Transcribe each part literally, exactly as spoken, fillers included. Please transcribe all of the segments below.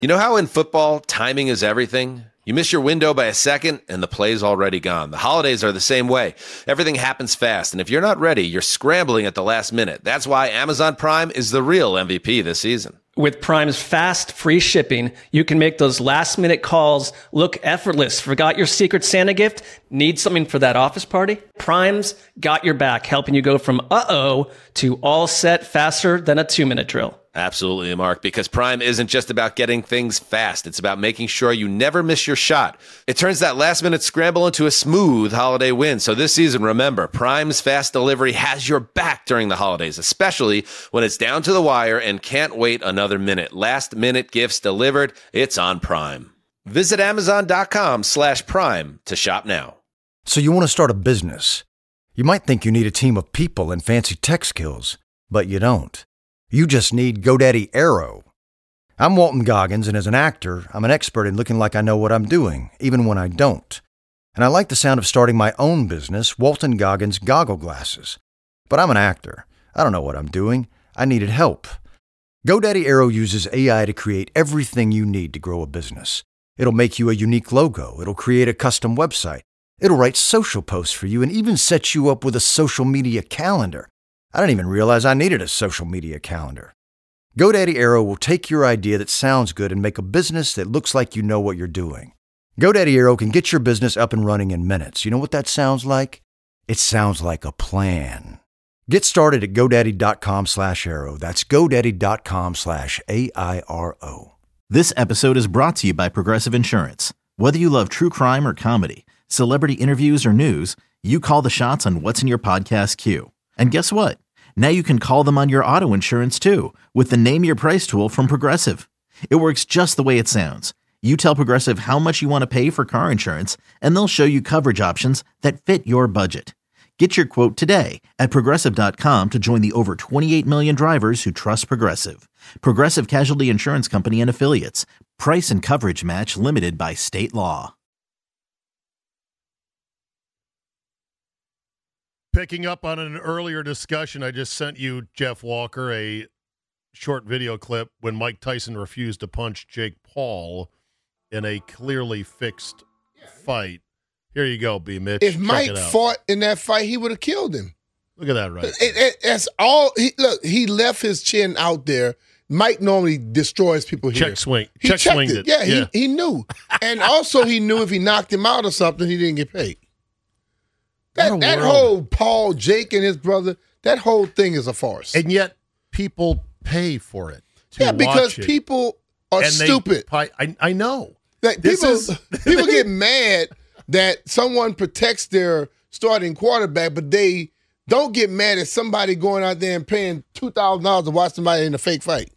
You know how in football, timing is everything? You miss your window by a second, and the play's already gone. The holidays are the same way. Everything happens fast, and if you're not ready, you're scrambling at the last minute. That's why Amazon Prime is the real M V P this season. With Prime's fast, free shipping, you can make those last-minute calls look effortless. Forgot your Secret Santa gift? Need something for that office party? Prime's got your back, helping you go from uh-oh to all set faster than a two-minute drill. Absolutely, Mark, because Prime isn't just about getting things fast. It's about making sure you never miss your shot. It turns that last-minute scramble into a smooth holiday win. So this season, remember, Prime's fast delivery has your back during the holidays, especially when it's down to the wire and can't wait another minute. Last-minute gifts delivered, it's on Prime. Visit Amazon.com slash Prime to shop now. So you want to start a business. You might think you need a team of people and fancy tech skills, but you don't. You just need GoDaddy Aero. I'm Walton Goggins, and as an actor, I'm an expert in looking like I know what I'm doing, even when I don't. And I like the sound of starting my own business, Walton Goggins Goggle Glasses. But I'm an actor. I don't know what I'm doing. I needed help. GoDaddy Aero uses A I to create everything you need to grow a business. It'll make you a unique logo. It'll create a custom website. It'll write social posts for you and even set you up with a social media calendar. I didn't even realize I needed a social media calendar. GoDaddy Aero will take your idea that sounds good and make a business that looks like you know what you're doing. GoDaddy Aero can get your business up and running in minutes. You know what that sounds like? It sounds like a plan. Get started at GoDaddy.com slash Aero. That's GoDaddy.com slash A I R O. This episode is brought to you by Progressive Insurance. Whether you love true crime or comedy, celebrity interviews or news, you call the shots on what's in your podcast queue. And guess what? Now you can call them on your auto insurance too with the Name Your Price tool from Progressive. It works just the way it sounds. You tell Progressive how much you want to pay for car insurance, and they'll show you coverage options that fit your budget. Get your quote today at Progressive dot com to join the over twenty-eight million drivers who trust Progressive. Progressive Casualty Insurance Company and Affiliates. Price and coverage match limited by state law. Picking up on an earlier discussion, I just sent you, Jeff Walker, a short video clip when Mike Tyson refused to punch Jake Paul in a clearly fixed fight. Here you go, B. Mitch. If Check Mike fought in that fight, he would have killed him. Look at that, right? It, it, that's all. He, look, he left his chin out there. Mike normally destroys people here. Check swing. He Check checked swinged it. it. Yeah, Yeah. He, he knew. And also he knew if he knocked him out or something, he didn't get paid. That, that whole Paul, Jake, and his brother, that whole thing is a farce. And yet people pay for it. To yeah, because watch it. people are And they stupid. pi- I, I know. Like, This people, is- people get mad that someone protects their starting quarterback, but they don't get mad at somebody going out there and paying two thousand dollars to watch somebody in a fake fight.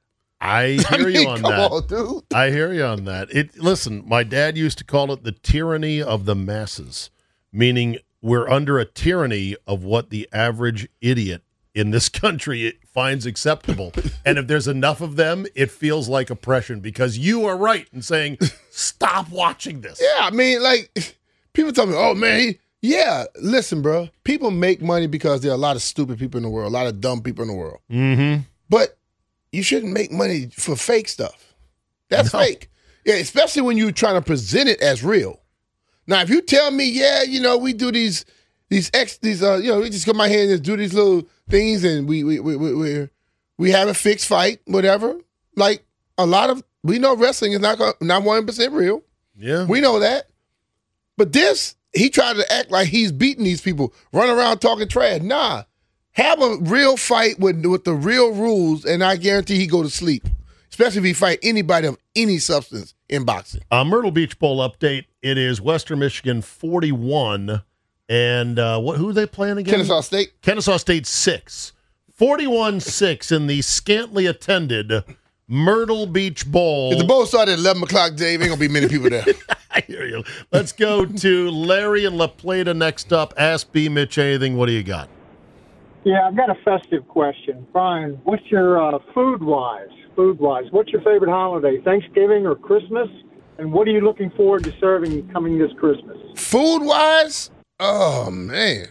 I hear I mean, you on come that. on, dude. I hear you on that. It listen, my dad used to call it the tyranny of the masses, meaning we're under a tyranny of what the average idiot in this country finds acceptable. And if there's enough of them, it feels like oppression because you are right in saying, stop watching this. Yeah, I mean, like, people tell me, oh, man, he, yeah, listen, bro. People make money because there are a lot of stupid people in the world, a lot of dumb people in the world. Mm-hmm. But you shouldn't make money for fake stuff. That's No. fake. Yeah, especially when you're trying to present it as real. Now, if you tell me, yeah, you know, we do these, these ex, these, uh, you know, we just come out here and just do these little things, and we, we, we, we, we, we have a fixed fight, whatever. Like a lot of, we know wrestling is not not one hundred percent real. Yeah. We know that. But this, he tried to act like he's beating these people, run around talking trash. Nah, have a real fight with with the real rules, and I guarantee he go to sleep. Especially if he fight anybody of any substance in boxing. Uh, Myrtle Beach Bowl update. It is Western Michigan forty-one, and uh, what? Who are they playing again? Kennesaw State. Kennesaw State six. forty-one six in the scantily attended Myrtle Beach Bowl. If the bowl started at eleven o'clock, Dave, ain't going to be many people there. I hear you. Let's go to Larry and La Plata next up. Ask B. Mitch anything. What do you got? Yeah, I've got a festive question. Brian, what's your uh, food-wise, food-wise, what's your favorite holiday, Thanksgiving or Christmas? And what are you looking forward to serving coming this Christmas? Food-wise? Oh, man.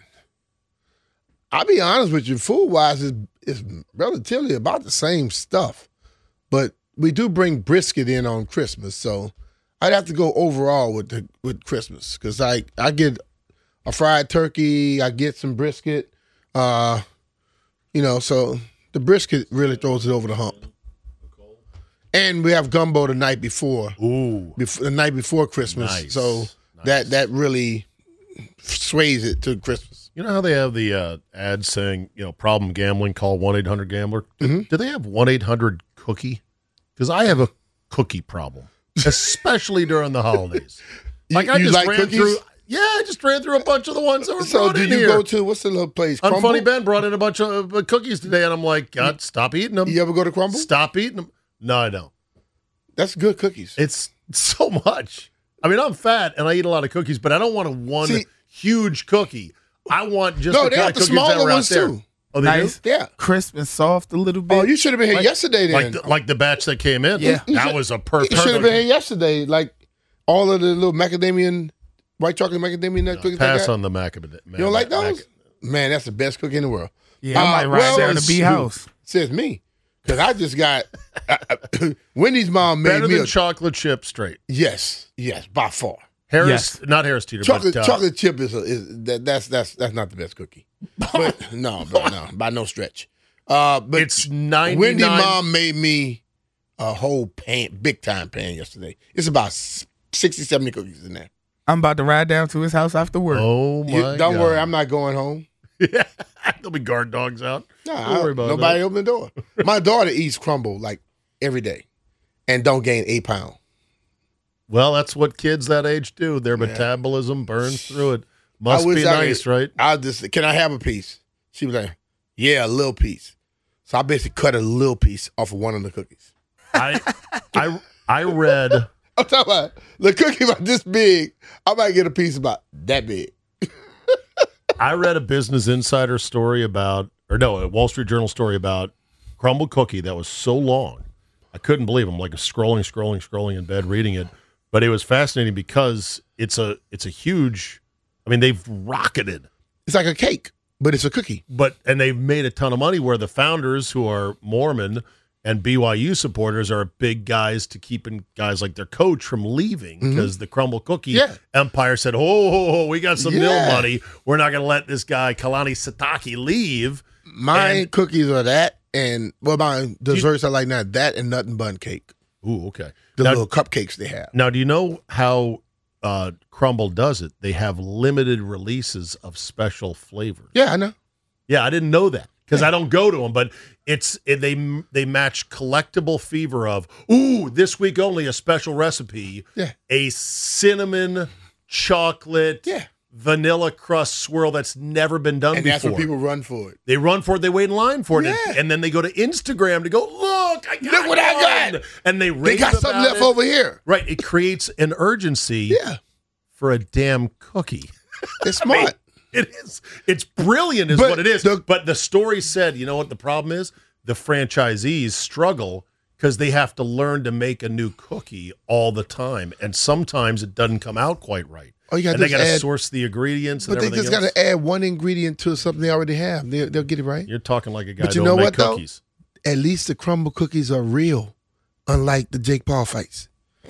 I'll be honest with you. Food-wise is, is relatively about the same stuff. But we do bring brisket in on Christmas, so I'd have to go overall with the with Christmas because I I get a fried turkey, I get some brisket, uh, you know, so the brisket really throws it over the hump. And we have gumbo the night before, Ooh, before the night before Christmas, nice. so nice. that that really sways it to Christmas. You know how they have the uh, ad saying, you know, problem gambling, call one eight hundred gambler? Mm-hmm. Do they have one eight hundred cookie? Because I have a cookie problem, especially during the holidays. Like I you just like ran cookies? through, yeah, I just ran through a bunch of the ones that were So brought do in you here. go to, what's the little place? Crumble? Unfunny Ben brought in a bunch of uh, cookies today, and I'm like, God, stop eating them. You ever go to Crumble? Stop eating them. No, I don't. That's good cookies. It's so much. I mean, I'm fat and I eat a lot of cookies, but I don't want a one See- huge cookie. I want just No, the they kind have of the cookies that smaller were out ones, there. too. Oh, they Nice. do? Yeah. Crisp and soft a little bit. Oh, you should have been here Like- yesterday then. Like the, like the batch that came in. Yeah. You that should- was a perfect. You should have been here yesterday. Like all of the little macadamia, white chocolate macadamia nut cookies. Pass like that. on the macadamia. You don't like those? Man, that's the best cookie in the world. yeah, I might Uh, ride well, down to B shoot. House. Says me. Because I just got Wendy's mom made Better me than a chocolate chip straight. yes, yes, by far. Harris, not Harris Teeter, Chocolate but uh, chocolate chip is, a, is that, that's that's that's not the best cookie. But no, bro, no, by no stretch. Uh, but it's ninety-nine. Wendy mom made me a whole pan, big time pan yesterday. It's about sixty, seventy cookies in there. I'm about to ride down to his house after work. Oh my! You- don't God. worry, I'm not going home. Yeah, there'll be guard dogs out. No, Don't I- worry about nobody that. open the door. My daughter eats crumble like every day, and don't gain eight pounds. Well, that's what kids that age do. Their metabolism burns through it. Must I wish be I nice, could- right? I just can I have a piece? She was like, "Yeah, a little piece." So I basically cut a little piece off of one of the cookies. I, I, I read. I'm talking about the cookie about this big. I might get a piece about that big. I read a Business Insider story about, or no, a Wall Street Journal story about crumble cookie that was so long. I couldn't believe it. I'm like scrolling, scrolling, scrolling in bed reading it. But it was fascinating because it's a it's a huge, I mean, they've rocketed. It's like a cake, but it's a cookie. But and they've made a ton of money where the founders who are Mormon and B Y U supporters are big guys to keeping guys like their coach from leaving because the crumble cookie Yeah. empire said, oh, oh, oh, we got some Yeah. mill money. We're not going to let this guy Kalani Satake leave. My And- cookies are that, and well, my desserts are like that, that and nut and bun cake. Ooh, okay. The Now, little cupcakes they have. now, do you know how uh, Crumble does it? They have limited releases of special flavors. Yeah, I know. Yeah, I didn't know that because I don't go to them, but it's it, they they match collectible fever of ooh, this week only a special recipe, Yeah. a cinnamon chocolate Yeah. vanilla crust swirl that's never been done And before. that's what people run for it. They run for it, they wait in line for it, and, Yeah. and then they go to Instagram to go, look, I got Look what I one!" got. And they They rave got something about left it. over here. Right, it creates an urgency Yeah, for a damn cookie. it's smart. It is. It's brilliant, is But what it is. the- but the story said, you know what the problem is? The franchisees struggle because they have to learn to make a new cookie all the time, and sometimes it doesn't come out quite right. Oh, you gotta and they just got to add- source the ingredients But and they everything just got else. to add one ingredient to something they already have. They, they'll get it right. You're talking like a guy But you who know don't make what, though? cookies. At least the crumble cookies are real, unlike the Jake Paul fights.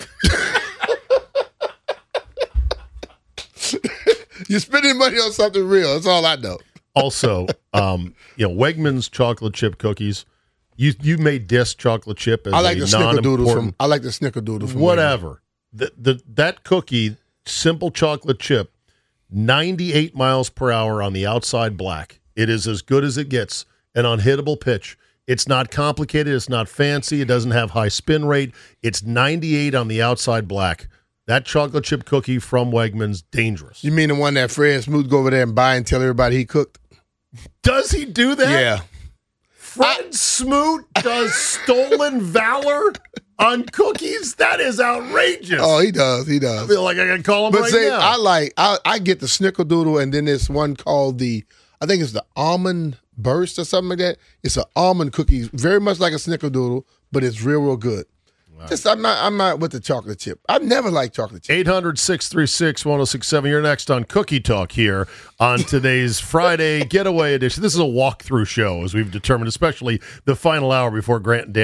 You're spending money on something real. That's all I know. Also, um, you know, Wegmans chocolate chip cookies. You you made disc chocolate chip as I like a the snickerdoodles non-important from. I like the snickerdoodles from. Wegmans. whatever. The, the that cookie, simple chocolate chip, ninety-eight miles per hour on the outside black. It is as good as it gets, an unhittable pitch. It's not complicated. It's not fancy. It doesn't have high spin rate. It's ninety-eight on the outside black. That chocolate chip cookie from Wegmans, dangerous. You mean the one that Fred Smoot go over there and buy and tell everybody he cooked? Does he do that? Yeah. Fred Smoot does stolen valor on cookies? That is outrageous. Oh, he does. He I does. feel like I can call him But right say, now. I like. I, I get the snickerdoodle, and then there's one called the. I think it's the almond burst or something like that. It's an almond cookie, very much like a snickerdoodle, but it's real, real good. Just I'm not. I'm not with the chocolate chip. I've never liked chocolate chip. eight hundred, six three six, one oh six seven. You're next on Cookie Talk here on today's Friday Getaway Edition. This is a walkthrough show, as we've determined, especially the final hour before Grant and Danny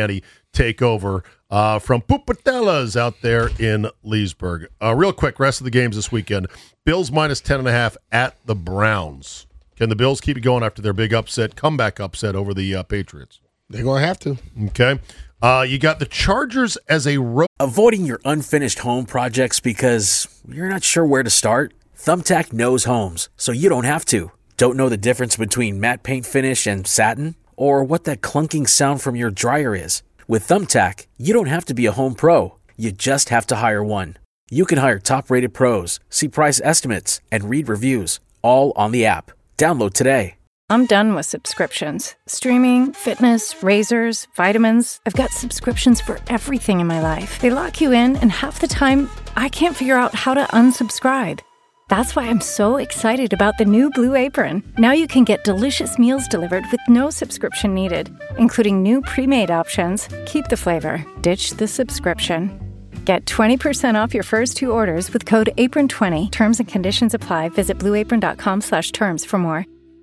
take over uh, from Pupatella's out there in Leesburg. Uh, real quick, rest of the games this weekend. Bills minus ten and a half at the Browns. Can the Bills keep it going after their big upset, comeback upset over the uh, Patriots? They're going to have to. Okay. Uh, you got the Chargers as a road. Avoiding your unfinished home projects because you're not sure where to start? Thumbtack knows homes, so you don't have to. Don't know the difference between matte paint finish and satin? Or what that clunking sound from your dryer is? With Thumbtack, you don't have to be a home pro. You just have to hire one. You can hire top-rated pros, see price estimates, and read reviews, all on the app. Download today. I'm done with subscriptions. Streaming, fitness, razors, vitamins. I've got subscriptions for everything in my life. They lock you in, and half the time, I can't figure out how to unsubscribe. That's why I'm so excited about the new Blue Apron. Now you can get delicious meals delivered with no subscription needed, including new pre-made options. Keep the flavor, ditch the subscription. Get twenty percent off your first two orders with code apron twenty. Terms and conditions apply. Visit blueapron.com slash terms for more.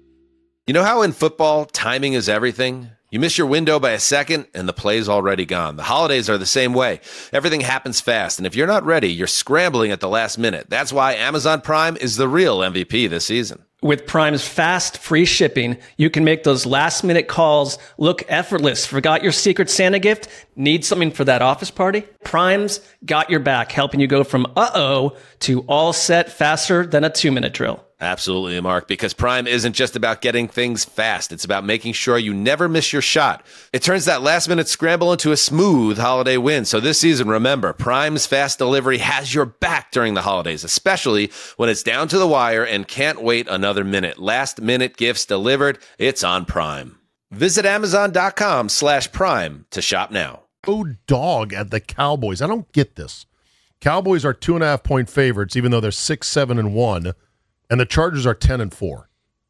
You know how in football, timing is everything? You miss your window by a second, and the play's already gone. The holidays are the same way. Everything happens fast, and if you're not ready, you're scrambling at the last minute. That's why Amazon Prime is the real M V P this season. With Prime's fast, free shipping, you can make those last-minute calls look effortless. Forgot your Secret Santa gift? Need something for that office party? Prime's got your back, helping you go from uh-oh to all set faster than a two-minute drill. Absolutely, Mark, because Prime isn't just about getting things fast. It's about making sure you never miss your shot. It turns that last-minute scramble into a smooth holiday win. So this season, remember, Prime's fast delivery has your back during the holidays, especially when it's down to the wire and can't wait another minute. Last-minute gifts delivered, it's on Prime. Visit Amazon.com slash Prime to shop now. Oh, dog at the Cowboys. I don't get this. Cowboys are two and a half point favorites, even though they're six, seven, and one. And the Chargers are ten and four.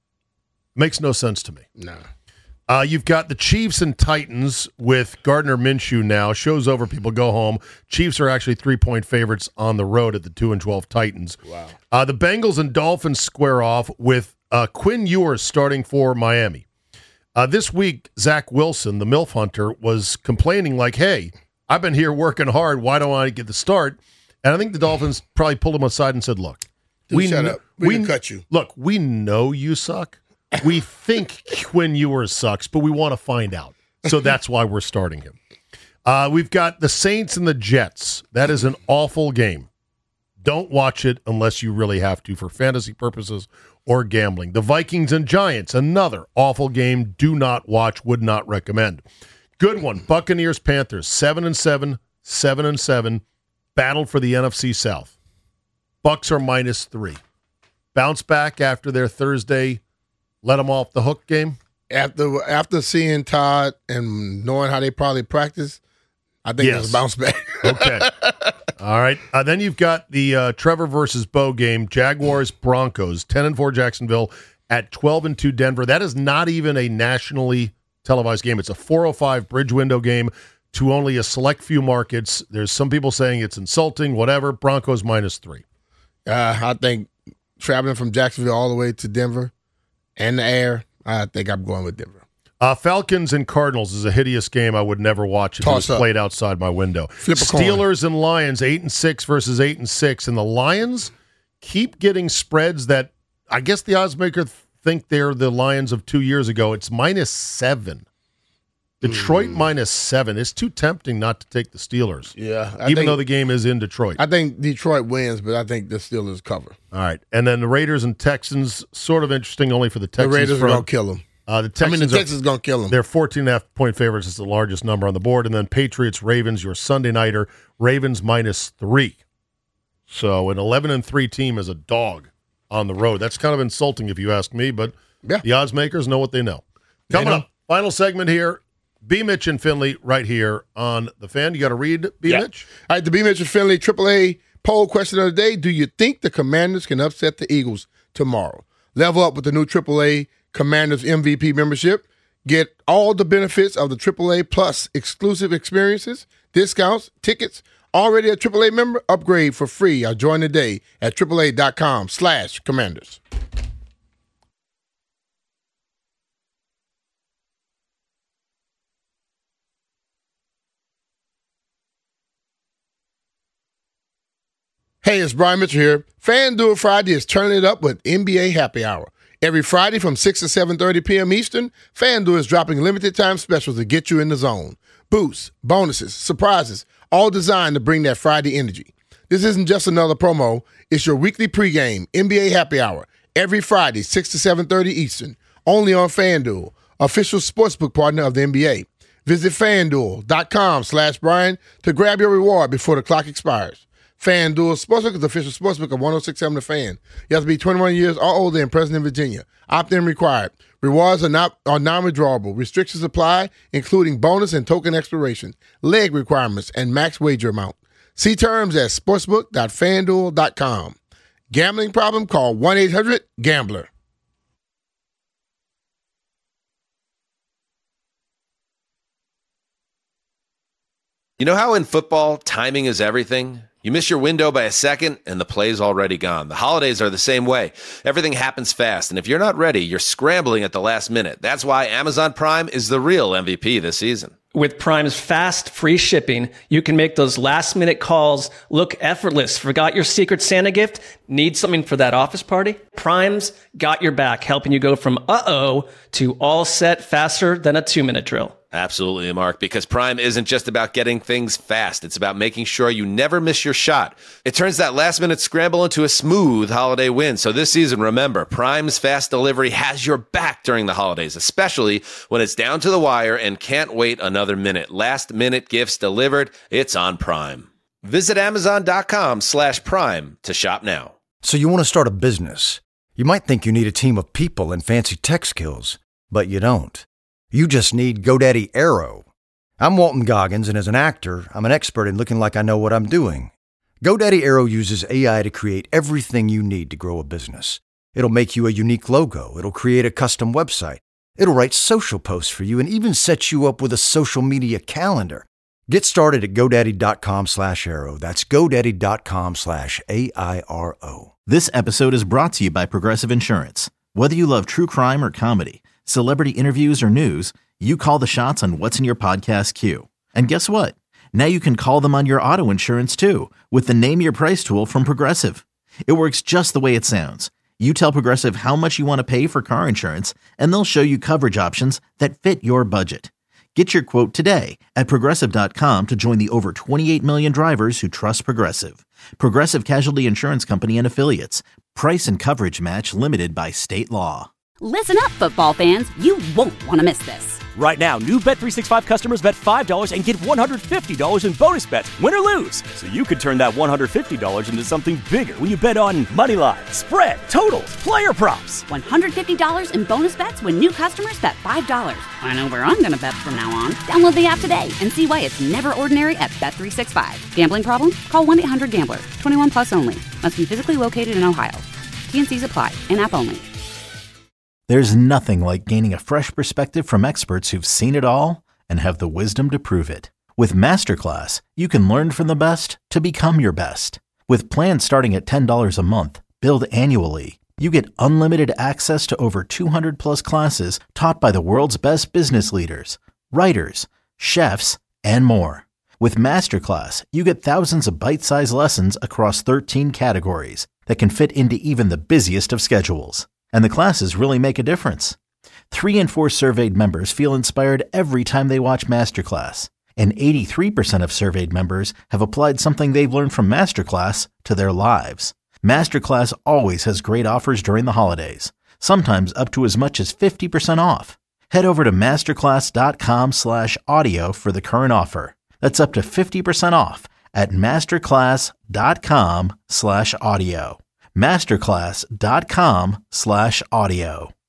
Makes no sense to me. No. Uh, you've got the Chiefs and Titans with Gardner Minshew now. Show's over. People go home. Chiefs are actually three-point favorites on the road at the two and twelve Titans. Wow. Uh, the Bengals and Dolphins square off with uh, Quinn Ewers starting for Miami. Uh, this week, Zach Wilson, the MILF hunter, was complaining like, hey, I've been here working hard. Why don't I get the start? And I think the Dolphins probably pulled him aside and said, look, Dude, we shut kn- up. We, we can cut you. Look, we know you suck. We think Quinn Ewers sucks, but we want to find out. So that's why we're starting him. Uh, we've got the Saints and the Jets. That is an awful game. Don't watch it unless you really have to for fantasy purposes or gambling. The Vikings and Giants, another awful game. Do not watch, would not recommend. Good one. Buccaneers, Panthers, seven and seven, seven and seven. Battle for the N F C South. Bucks are minus three. Bounce back after their Thursday let them off the hook game? After after seeing Todd and knowing how they probably practice, I think Yes. it's a bounce back. Okay. All right. Uh, then you've got the uh, Trevor versus Bo game. Jaguars, Broncos, ten and four Jacksonville at twelve and two Denver. That is not even a nationally televised game. It's a four oh five bridge window game to only a select few markets. There's some people saying it's insulting, whatever. Broncos minus three. Uh, I think traveling from Jacksonville all the way to Denver and the air, I think I'm going with Denver. Uh, Falcons and Cardinals is a hideous game I would never watch if Toss it was up. played outside my window. Flip a coin. Steelers and Lions, eight and six versus eight and six, and the Lions keep getting spreads that I guess the oddsmaker think they're the Lions of two years ago. It's minus seven. Detroit Hmm. minus seven. It's too tempting not to take the Steelers. Yeah, I even think- though the game is in Detroit. I think Detroit wins, but I think the Steelers cover. All right, and then the Raiders and Texans, sort of interesting only for the The Texans. Raiders are front. going to kill them. Uh, the I Texans mean, the are- Texans going to kill them. They're fourteen and a half point favorites. It's the largest number on the board. And then Patriots, Ravens, your Sunday nighter. Ravens minus three. So an eleven and three team is a dog on the road. That's kind of insulting if you ask me, but Yeah. the odds makers know what they know. They Coming know. up, final segment here. B. Mitch and Finley right here on The Fan. You got to read B. Yeah. Mitch? All right, the B. Mitchell Finley triple A poll question of the day. Do you think the Commanders can upset the Eagles tomorrow? Level up with the new triple A Commanders M V P membership. Get all the benefits of the triple A plus exclusive experiences, discounts, tickets. Already a triple A member? Upgrade for free or join today at triple A dot com slash commanders. Hey, it's Brian Mitchell here. FanDuel Friday is turning it up with N B A Happy Hour. Every Friday from six to seven thirty p.m. Eastern, FanDuel is dropping limited time specials to get you in the zone. Boosts, bonuses, surprises, all designed to bring that Friday energy. This isn't just another promo. It's your weekly pregame N B A Happy Hour. Every Friday, six to seven thirty Eastern, only on FanDuel, official sportsbook partner of the N B A. Visit FanDuel.com slash Brian to grab your reward before the clock expires. FanDuel Sportsbook is the official sportsbook of one oh six point seven The Fan. You have to be twenty-one years or older and present in Virginia. Opt-in required. Rewards are not are non-withdrawable. Restrictions apply, including bonus and token expiration, leg requirements, and max wager amount. See terms at sportsbook dot fanduel dot com. Gambling problem? Call one eight hundred gambler. You know how in football, timing is everything? You miss your window by a second, and the play's already gone. The holidays are the same way. Everything happens fast, and if you're not ready, you're scrambling at the last minute. That's why Amazon Prime is the real M V P this season. With Prime's fast, free shipping, you can make those last-minute calls look effortless. Forgot your Secret Santa gift? Need something for that office party? Prime's got your back, helping you go from uh-oh to all set faster than a two-minute drill. Absolutely, Mark, because Prime isn't just about getting things fast. It's about making sure you never miss your shot. It turns that last-minute scramble into a smooth holiday win. So this season, remember, Prime's fast delivery has your back during the holidays, especially when it's down to the wire and can't wait another minute. Last-minute gifts delivered, it's on Prime. Visit Amazon.com slash Prime to shop now. So you want to start a business. You might think you need a team of people and fancy tech skills, but you don't. You just need GoDaddy Aero. I'm Walton Goggins, and as an actor, I'm an expert in looking like I know what I'm doing. GoDaddy Aero uses A I to create everything you need to grow a business. It'll make you a unique logo. It'll create a custom website. It'll write social posts for you and even set you up with a social media calendar. Get started at GoDaddy.com slash Aero. That's GoDaddy.com slash A I R O. This episode is brought to you by Progressive Insurance. Whether you love true crime or comedy, celebrity interviews or news, you call the shots on what's in your podcast queue. And guess what? Now you can call them on your auto insurance too with the Name Your Price tool from Progressive. It works just the way it sounds. You tell Progressive how much you want to pay for car insurance, and they'll show you coverage options that fit your budget. Get your quote today at Progressive dot com to join the over twenty-eight million drivers who trust Progressive. Progressive Casualty Insurance Company and Affiliates. Price and coverage match limited by state law. Listen up, football fans. You won't want to miss this. Right now, new Bet three sixty-five customers bet five dollars and get one hundred fifty dollars in bonus bets, win or lose. So you could turn that one hundred fifty dollars into something bigger when you bet on money line, spread, totals, player props. one hundred fifty dollars in bonus bets when new customers bet five dollars. I know where I'm going to bet from now on. Download the app today and see why it's never ordinary at Bet three sixty-five. Gambling problem? Call one eight hundred gambler. twenty-one plus only. Must be physically located in Ohio. T and C's apply. In-app only. There's nothing like gaining a fresh perspective from experts who've seen it all and have the wisdom to prove it. With Masterclass, you can learn from the best to become your best. With plans starting at ten dollars a month, billed annually, you get unlimited access to over two hundred plus classes taught by the world's best business leaders, writers, chefs, and more. With Masterclass, you get thousands of bite-sized lessons across thirteen categories that can fit into even the busiest of schedules. And the classes really make a difference. Three in four surveyed members feel inspired every time they watch Masterclass. And eighty-three percent of surveyed members have applied something they've learned from Masterclass to their lives. Masterclass always has great offers during the holidays, sometimes up to as much as fifty percent off. Head over to masterclass.com slash audio for the current offer. That's up to fifty percent off at masterclass.com slash audio. masterclass.com slash audio.